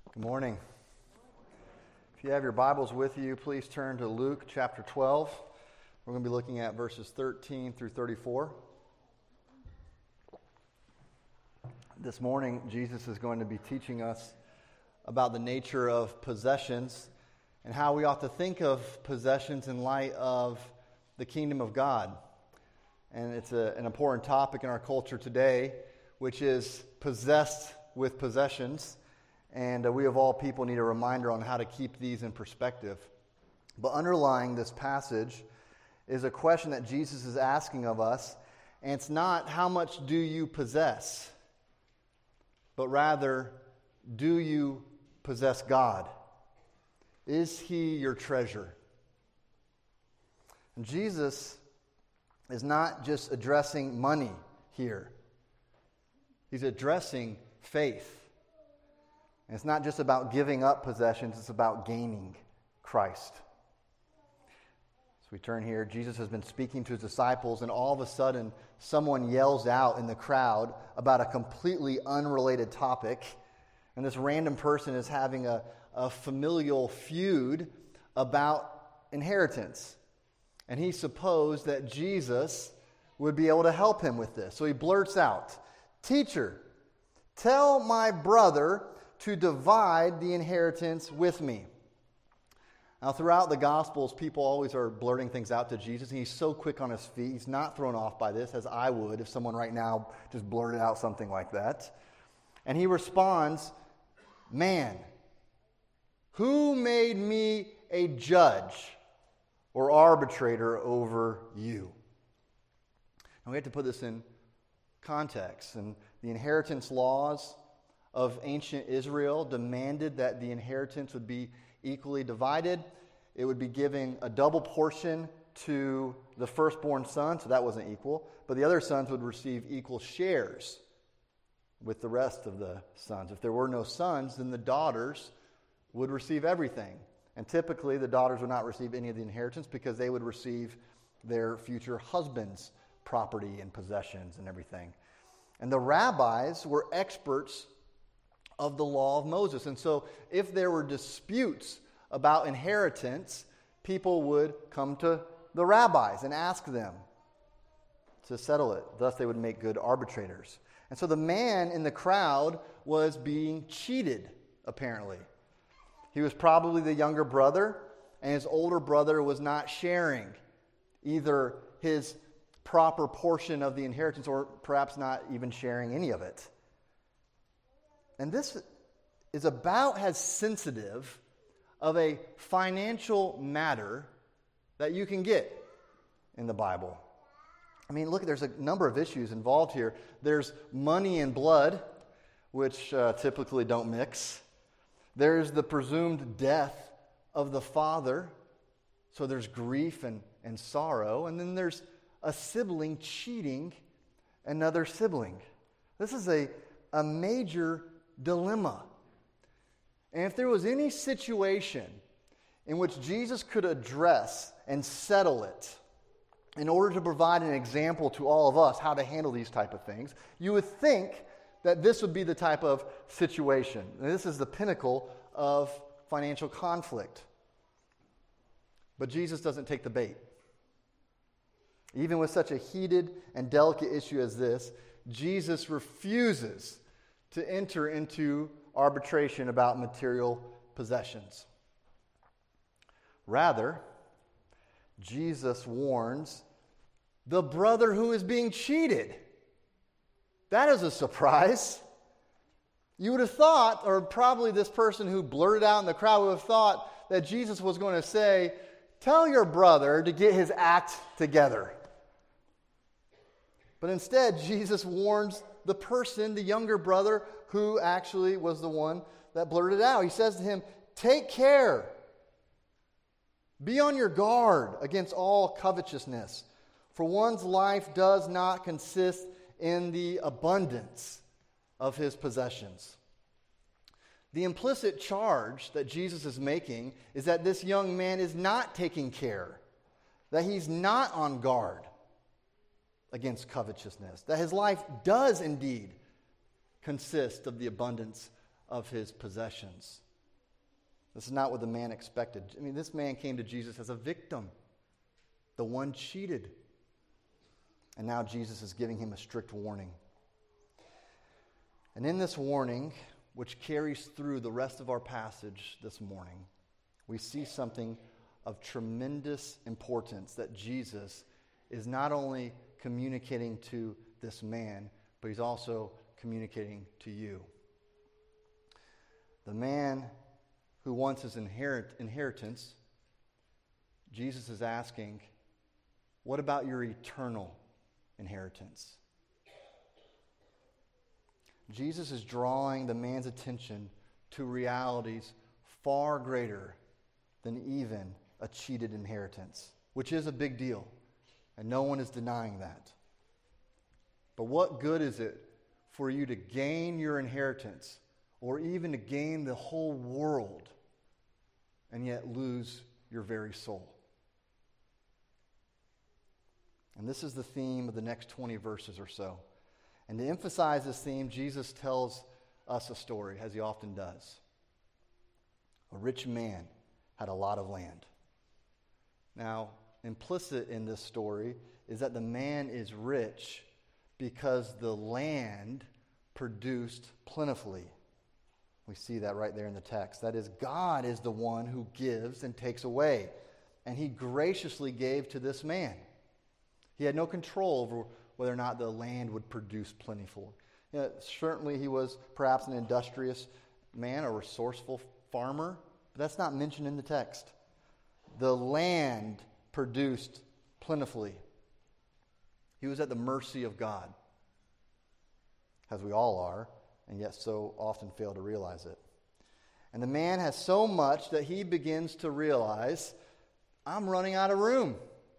Good morning. If you have your Bibles with you, please turn to Luke chapter 12. We're going to be looking at verses 13 through 34. This morning, Jesus is going to be teaching us about the nature of possessions and how we ought to think of possessions in light of the kingdom of God. And it's an important topic in our culture today, which is possessed with possessions. And we of all people need a reminder on how to keep these in perspective. But underlying this passage is a question that Jesus is asking of us. And it's not how much do you possess, but rather, do you possess God? Is He your treasure? And Jesus is not just addressing money here. He's addressing faith. And it's not just about giving up possessions, it's about gaining Christ. So we turn here, Jesus has been speaking to his disciples, and all of a sudden, someone yells out in the crowd about a completely unrelated topic. And this random person is having a familial feud about inheritance. And he supposed that Jesus would be able to help him with this. So he blurts out, "Teacher, tell my brother to divide the inheritance with me." Now, throughout the Gospels, people always are blurting things out to Jesus, and he's so quick on his feet. He's not thrown off by this, as I would if someone right now just blurted out something like that. And he responds, "Man, who made me a judge or arbitrator over you?" Now, we have to put this in context. And the inheritance laws of ancient Israel demanded that the inheritance would be equally divided. It would be giving a double portion to the firstborn son, so that wasn't equal. But the other sons would receive equal shares with the rest of the sons. If there were no sons, then the daughters would receive everything. And typically, the daughters would not receive any of the inheritance because they would receive their future husband's property and possessions and everything. And the rabbis were experts of the law of Moses. And so if there were disputes about inheritance, people would come to the rabbis and ask them to settle it. Thus, they would make good arbitrators. And so the man in the crowd was being cheated, apparently. He was probably the younger brother, and his older brother was not sharing either his proper portion of the inheritance or perhaps not even sharing any of it. And this is about as sensitive of a financial matter that you can get in the Bible. I mean, look, there's a number of issues involved here. There's money and blood, which typically don't mix. There's the presumed death of the father, so there's grief and sorrow. And then there's a sibling cheating another sibling. This is a major dilemma. And if there was any situation in which Jesus could address and settle it in order to provide an example to all of us how to handle these type of things, you would think that this would be the type of situation. And this is the pinnacle of financial conflict. But Jesus doesn't take the bait. Even with such a heated and delicate issue as this, Jesus refuses to enter into arbitration about material possessions. Rather, Jesus warns the brother who is being cheated. That is a surprise. You would have thought, or probably this person who blurted out in the crowd would have thought that Jesus was going to say, "Tell your brother to get his act together." But instead, Jesus warns the person, the younger brother, who actually was the one that blurted out. He says to him, "Take care. Be on your guard against all covetousness, for one's life does not consist in the abundance of his possessions." The implicit charge that Jesus is making is that this young man is not taking care, that he's not on guard against covetousness, that his life does indeed consist of the abundance of his possessions. This is not what the man expected. I mean, this man came to Jesus as a victim, the one cheated. And now Jesus is giving him a strict warning. And in this warning, which carries through the rest of our passage this morning, we see something of tremendous importance that Jesus is not only communicating to this man, but he's also communicating to you. The man who wants his inheritance, Jesus is asking, what about your eternal inheritance? Jesus is drawing the man's attention to realities far greater than even a cheated inheritance, which is a big deal, and no one is denying that. But what good is it for you to gain your inheritance, or even to gain the whole world, and yet lose your very soul? And this is the theme of the next 20 verses or so. And to emphasize this theme, Jesus tells us a story, as he often does. A rich man had a lot of land. Now, implicit in this story is that the man is rich because the land produced plentifully. We see that right there in the text. That is, God is the one who gives and takes away. And he graciously gave to this man. He had no control over whether or not the land would produce plentiful. Certainly he was perhaps an industrious man, a resourceful farmer, but that's not mentioned in the text. The land produced plentifully. He was at the mercy of God, as we all are, and yet so often fail to realize it. And the man has so much that he begins to realize, I'm running out of room.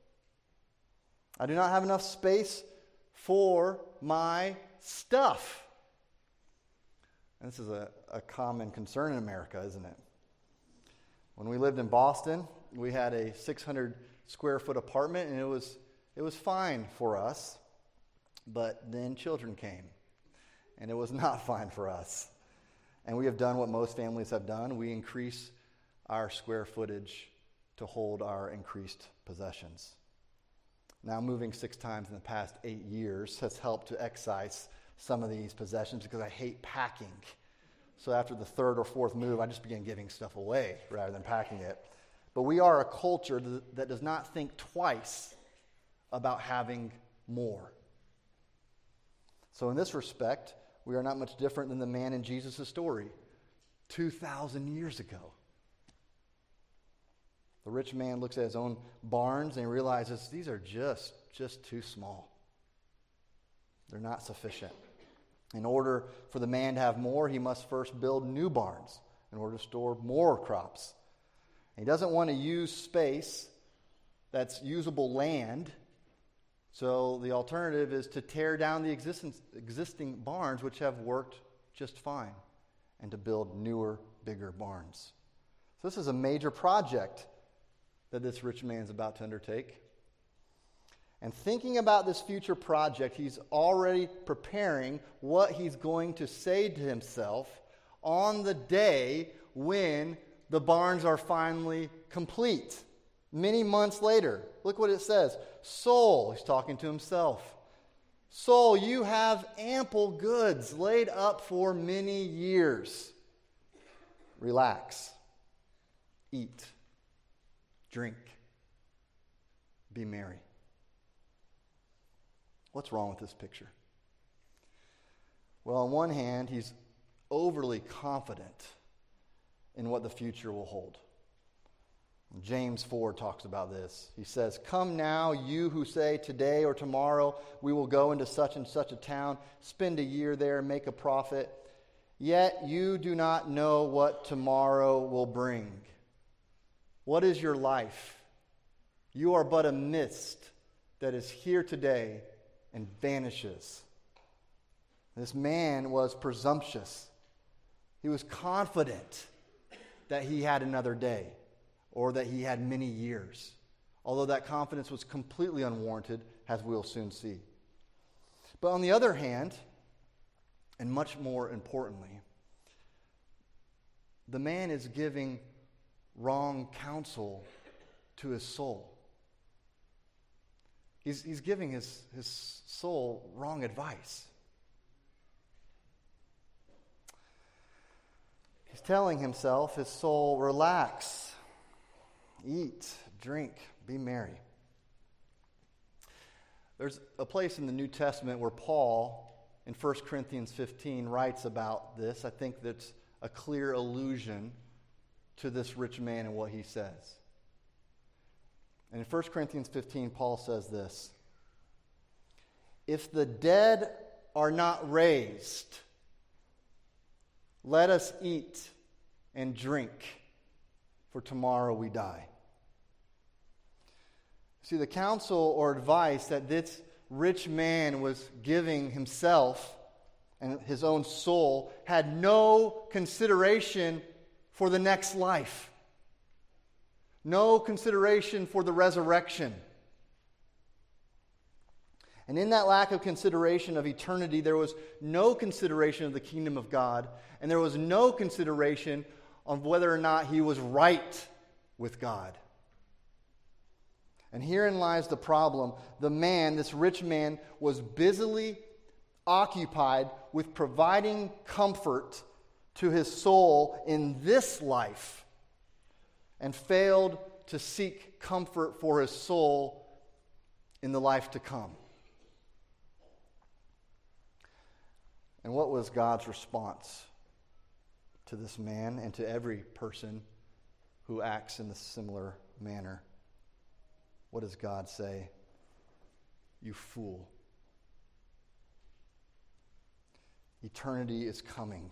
I do not have enough space for my stuff. And this is a common concern in America, isn't it? When we lived in Boston, we had a 600 square foot apartment, and it was fine for us. But then children came, and it was not fine for us. And we have done what most families have done. We increase our square footage to hold our increased possessions. Now, moving 6 times in the past 8 years has helped to excise some of these possessions because I hate packing. So after the 3rd or 4th move, I just began giving stuff away rather than packing it. But we are a culture that does not think twice about having more. So in this respect, we are not much different than the man in Jesus' story 2,000 years ago. The rich man looks at his own barns and realizes these are just too small. They're not sufficient. In order for the man to have more, he must first build new barns in order to store more crops. And he doesn't want to use space that's usable land, so the alternative is to tear down the existing barns, which have worked just fine, and to build newer, bigger barns. So this is a major project that this rich man is about to undertake. And thinking about this future project, he's already preparing what he's going to say to himself on the day when the barns are finally complete. Many months later, look what it says. Soul, he's talking to himself. Soul, you have ample goods laid up for many years. Relax. Eat. Drink. Be merry. What's wrong with this picture? Well, on one hand, he's overly confident in what the future will hold. James 4 talks about this. He says, "Come now, you who say today or tomorrow we will go into such and such a town, spend a year there, make a profit. Yet you do not know what tomorrow will bring. What is your life? You are but a mist that is here today and vanishes." This man was presumptuous. He was confident that he had another day or that he had many years, although that confidence was completely unwarranted, as we'll soon see. But on the other hand, and much more importantly, the man is giving wrong counsel to his soul. He's giving his soul wrong advice. He's telling himself, his soul, relax, eat, drink, be merry. There's a place in the New Testament where Paul, in 1 Corinthians 15, writes about this. I think that's a clear allusion to this rich man and what he says. And in 1 Corinthians 15, Paul says this: "If the dead are not raised, let us eat and drink, for tomorrow we die." See, the counsel or advice that this rich man was giving himself and his own soul had no consideration for the next life. No consideration for the resurrection. And in that lack of consideration of eternity, there was no consideration of the kingdom of God, and there was no consideration of whether or not he was right with God. And herein lies the problem. The man, this rich man, was busily occupied with providing comfort to his soul in this life, and failed to seek comfort for his soul in the life to come. And what was God's response to this man and to every person who acts in a similar manner? What does God say? "You fool. Eternity is coming."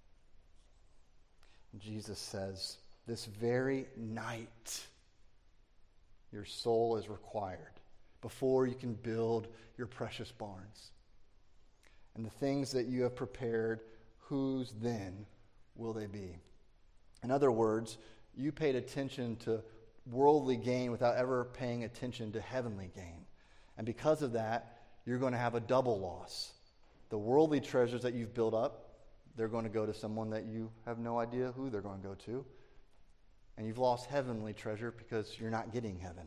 And Jesus says, "This very night, your soul is required before you can build your precious barns. And the things that you have prepared, whose then will they be?" In other words, you paid attention to worldly gain without ever paying attention to heavenly gain. And because of that, you're going to have a double loss. The worldly treasures that you've built up, they're going to go to someone that you have no idea who they're going to go to. And you've lost heavenly treasure because you're not getting heaven.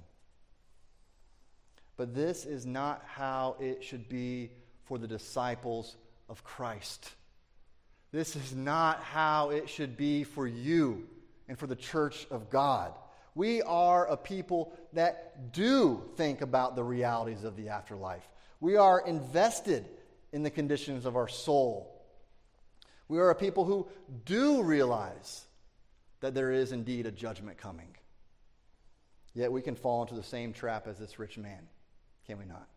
But this is not how it should be for the disciples of Christ. This is not how it should be for you and for the church of God. We are a people that do think about the realities of the afterlife. We are invested in the conditions of our soul. We are a people who do realize that there is indeed a judgment coming. Yet we can fall into the same trap as this rich man, can we not?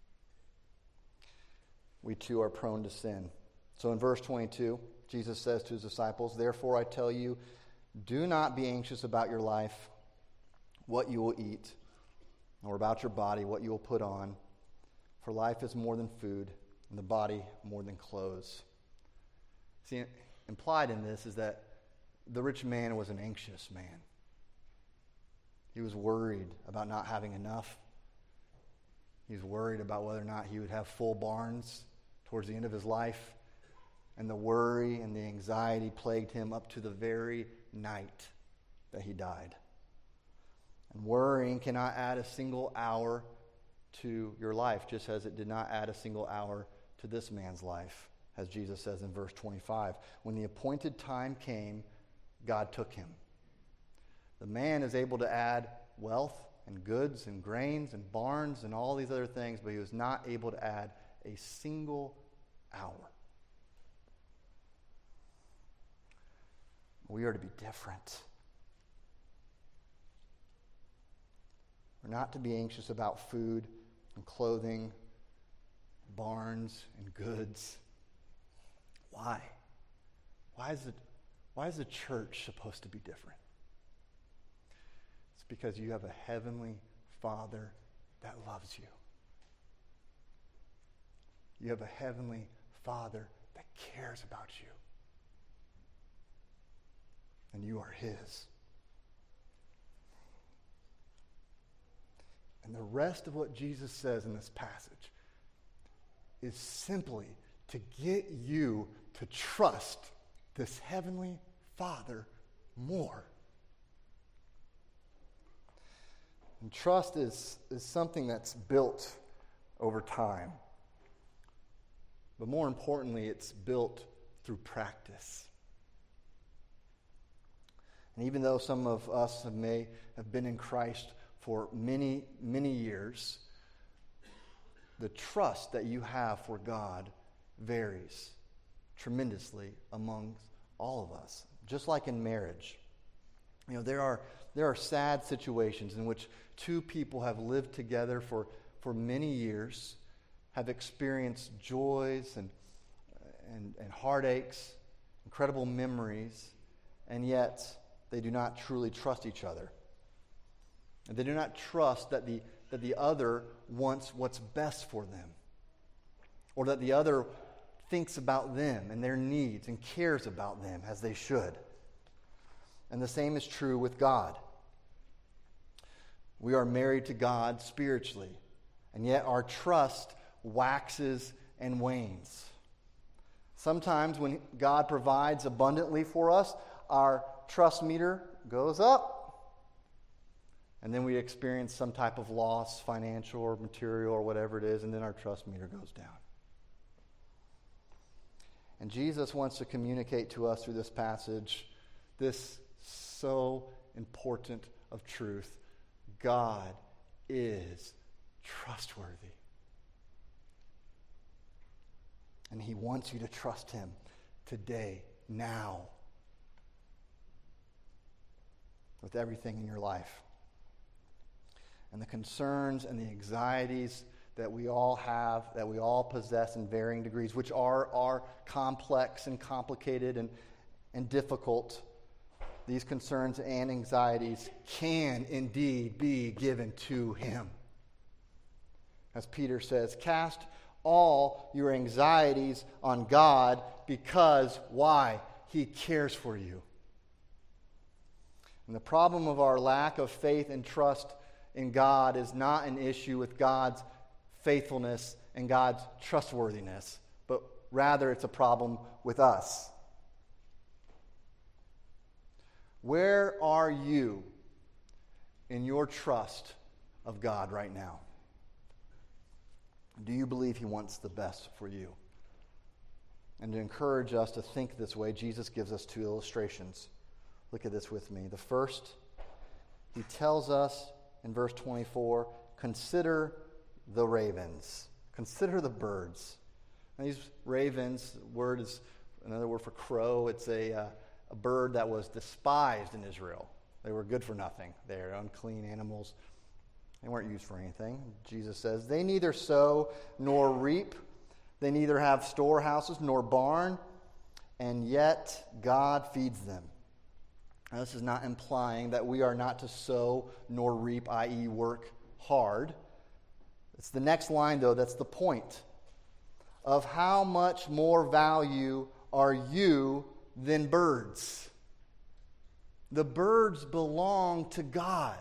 We too are prone to sin. So in verse 22, Jesus says to his disciples, "Therefore I tell you, do not be anxious about your life, what you will eat, nor about your body, what you will put on. For life is more than food, and the body more than clothes." See, implied in this is that the rich man was an anxious man. He was worried about not having enough. He was worried about whether or not he would have full barns towards the end of his life. And the worry and the anxiety plagued him up to the very night that he died. And worrying cannot add a single hour to your life, just as it did not add a single hour to this man's life, as Jesus says in verse 25. When the appointed time came, God took him. The man is able to add wealth and goods and grains and barns and all these other things, but he was not able to add a single hour. We are to be different. We're not to be anxious about food and clothing, barns and goods. Why? Why is the church supposed to be different? It's because you have a heavenly Father that loves you. You have a heavenly Father that cares about you. And you are His. And the rest of what Jesus says in this passage is simply to get you to trust this heavenly Father more. And trust is something that's built over time. But more importantly, it's built through practice. And even though some of us may have been in Christ for many, many years, the trust that you have for God varies tremendously among all of us. Just like in marriage. You know, there are sad situations in which two people have lived together for many years, have experienced joys and heartaches, incredible memories, and yet they do not truly trust each other. And they do not trust that the other wants what's best for them, or that the other thinks about them and their needs and cares about them as they should. And the same is true with God. We are married to God spiritually, and yet our trust waxes and wanes. Sometimes when God provides abundantly for us, our trust meter goes up, and then we experience some type of loss, financial or material or whatever it is, and then our trust meter goes down. And Jesus wants to communicate to us through this passage this so important of truth. God is trustworthy. And He wants you to trust Him today, now, with everything in your life. And the concerns and the anxieties that we all have, that we all possess in varying degrees, which are complex and complicated and difficult, these concerns and anxieties can indeed be given to Him. As Peter says, cast all your anxieties on God because, why? He cares for you. And the problem of our lack of faith and trust in God is not an issue with God's faithfulness and God's trustworthiness, but rather it's a problem with us. Where are you in your trust of God right now? Do you believe He wants the best for you? And to encourage us to think this way, Jesus gives us two illustrations. Look at this with me. The first, He tells us in verse 24, consider the ravens. Consider the birds. And these ravens, word is another word for crow. It's a bird that was despised in Israel. They were good for nothing. They are unclean animals. They weren't used for anything. Jesus says, they neither sow nor reap. They neither have storehouses nor barn, and yet God feeds them. Now, this is not implying that we are not to sow nor reap, i.e. work hard. It's the next line, though, that's the point. Of how much more value are you than birds? The birds belong to God.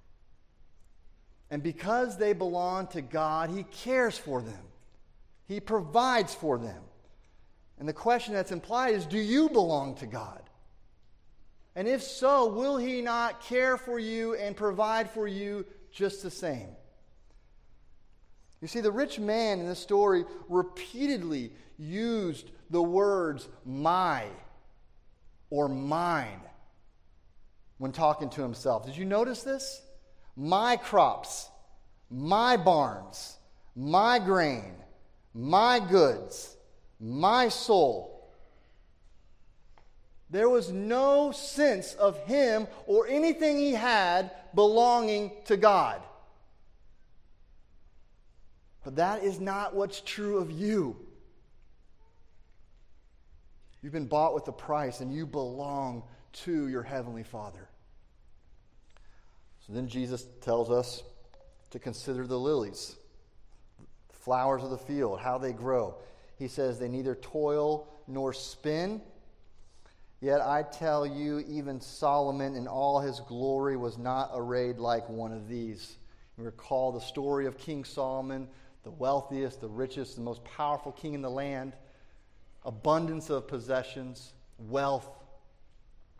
And because they belong to God, He cares for them. He provides for them. And the question that's implied is, do you belong to God? And if so, will He not care for you and provide for you just the same? You see, the rich man in this story repeatedly used the words my or mine when talking to himself. Did you notice this? My crops, my barns, my grain, my goods, my soul. There was no sense of him or anything he had belonging to God. But that is not what's true of you. You've been bought with a price and you belong to your Heavenly Father. So then Jesus tells us to consider the lilies, the flowers of the field, how they grow. He says they neither toil nor spin. Yet I tell you, even Solomon in all his glory was not arrayed like one of these. You recall the story of King Solomon, the wealthiest, the richest, the most powerful king in the land, abundance of possessions, wealth.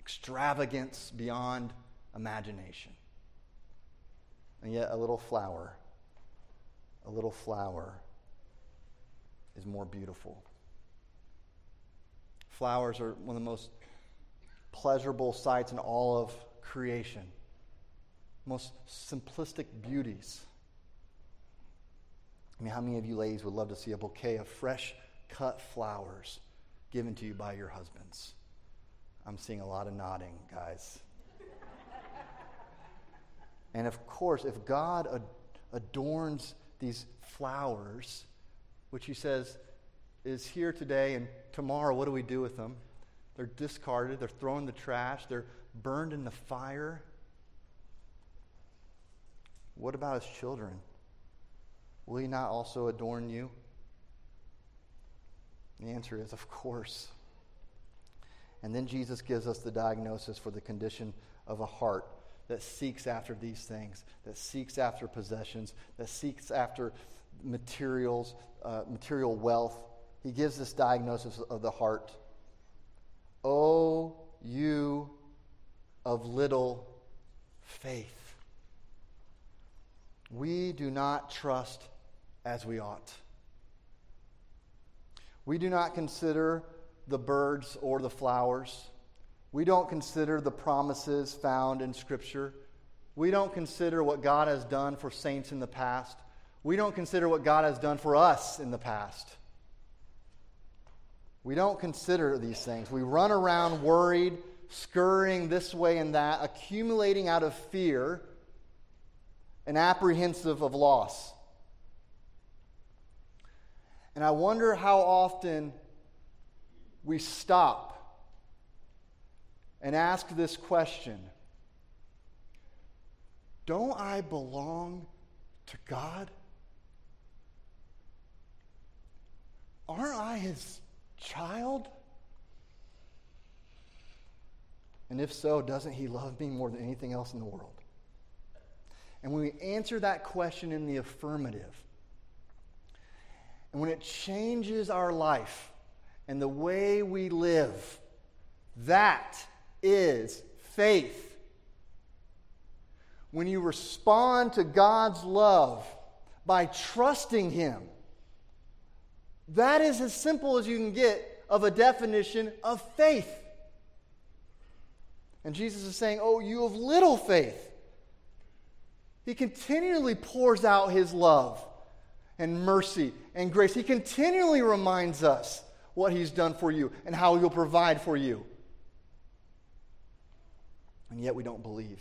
extravagance beyond imagination. And yet a little flower is more beautiful. Flowers are one of the most pleasurable sights in all of creation. Most simplistic beauties. I mean, how many of you ladies would love to see a bouquet of fresh cut flowers given to you by your husbands? I'm seeing a lot of nodding, guys. And of course, if God adorns these flowers, which he says is here today and tomorrow, what do we do with them? They're discarded, they're thrown in the trash, they're burned in the fire. What about his children? Will he not also adorn you? The answer is, of course. And then Jesus gives us the diagnosis for the condition of a heart that seeks after these things, that seeks after possessions, that seeks after material wealth. He gives this diagnosis of the heart. O you of little faith. We do not trust as we ought. We do not consider the birds or the flowers. We don't consider the promises found in Scripture. We don't consider what God has done for saints in the past. We don't consider what God has done for us in the past. We don't consider these things. We run around worried, scurrying this way and that, accumulating out of fear and apprehensive of loss. And I wonder how often we stop and ask this question: don't I belong to God? Aren't I his child? And if so, doesn't he love me more than anything else in the world? And when we answer that question in the affirmative, and when it changes our life and the way we live, that is faith. When you respond to God's love by trusting him, that is as simple as you can get of a definition of faith. And Jesus is saying, oh, you of little faith. He continually pours out his love and mercy and grace. He continually reminds us what he's done for you and how he'll provide for you. And yet we don't believe.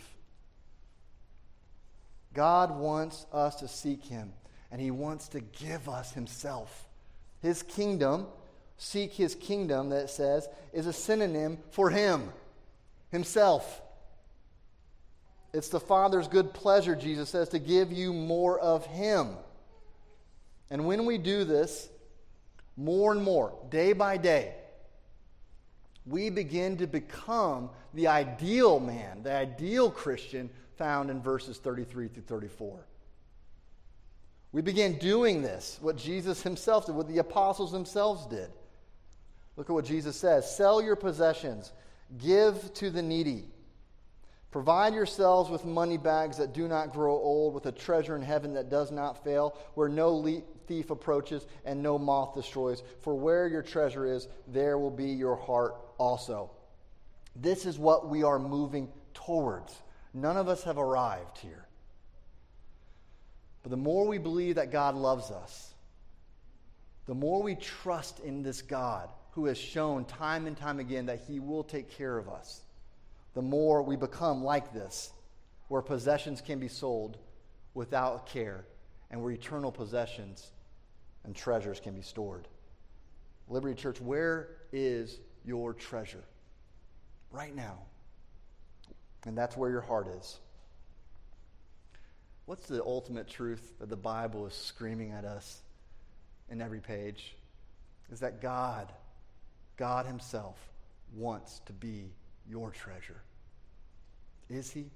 God wants us to seek him, and he wants to give us himself. His kingdom, seek his kingdom, that it says, is a synonym for him, himself. It's the Father's good pleasure, Jesus says, to give you more of him. And when we do this, more and more, day by day, we begin to become the ideal man, the ideal Christian found in verses 33 through 34. We begin doing this, what Jesus himself did, what the apostles themselves did. Look at what Jesus says. Sell your possessions, give to the needy. Provide yourselves with money bags that do not grow old, with a treasure in heaven that does not fail, where no thief approaches and no moth destroys. For where your treasure is, there will be your heart also. This is what we are moving towards. None of us have arrived here. But the more we believe that God loves us, the more we trust in this God who has shown time and time again that he will take care of us, the more we become like this, where possessions can be sold without care, and where eternal possessions and treasures can be stored. Liberty Church, where is your treasure? Right now. And that's where your heart is. What's the ultimate truth that the Bible is screaming at us in every page? Is that God himself wants to be your treasure. Is he?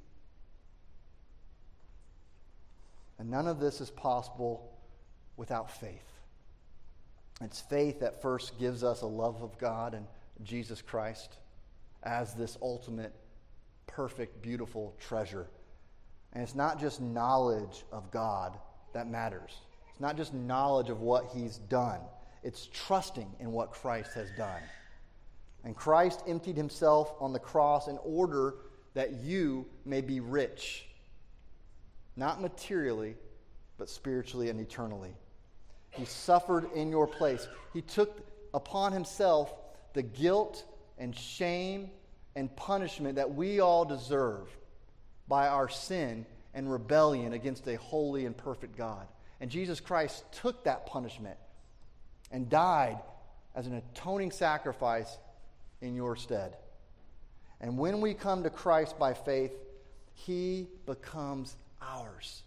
And none of this is possible without faith. It's faith that first gives us a love of God and Jesus Christ. as this ultimate, perfect, beautiful treasure. And it's not just knowledge of God that matters. It's not just knowledge of what He's done. It's trusting in what Christ has done. And Christ emptied Himself on the cross in order that you may be rich. Not materially, but spiritually and eternally. He suffered in your place. He took upon Himself the guilt and shame and punishment that we all deserve by our sin and rebellion against a holy and perfect God. And Jesus Christ took that punishment and died as an atoning sacrifice in your stead. And when we come to Christ by faith, He becomes ours.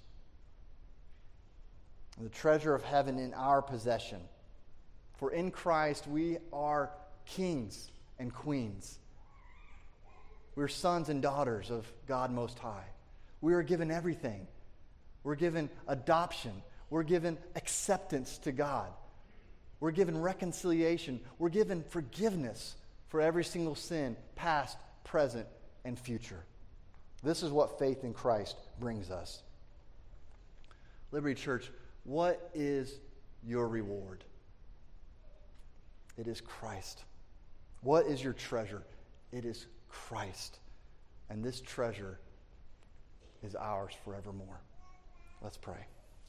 The treasure of heaven in our possession. For in Christ we are kings and queens. We're sons and daughters of God Most High. We are given everything. We're given adoption. We're given acceptance to God. We're given reconciliation. We're given forgiveness for every single sin, past, present, and future. This is what faith in Christ brings us. Liberty Church, what is your reward? It is Christ. What is your treasure? It is Christ. And this treasure is ours forevermore. Let's pray.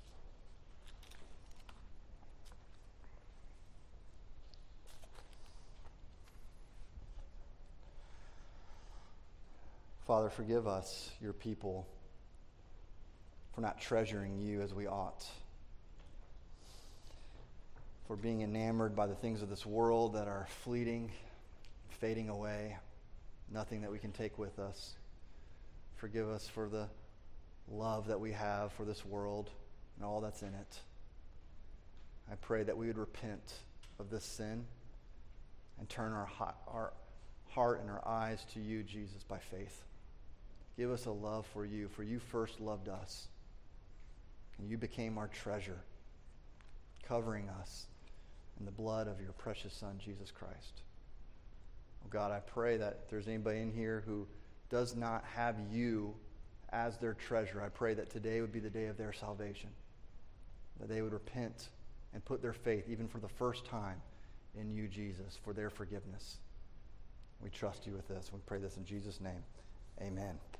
Father, forgive us, your people, for not treasuring you as we ought, for being enamored by the things of this world that are fleeting, fading away, nothing that we can take with us. Forgive us for the love that we have for this world and all that's in it. I pray that we would repent of this sin and turn our heart and our eyes to you, Jesus, by faith. Give us a love for you, for you first loved us. And you became our treasure, covering us in the blood of your precious Son, Jesus Christ. Oh God, I pray that if there's anybody in here who does not have you as their treasure, I pray that today would be the day of their salvation, that they would repent and put their faith, even for the first time, in you, Jesus, for their forgiveness. We trust you with this. We pray this in Jesus' name. Amen.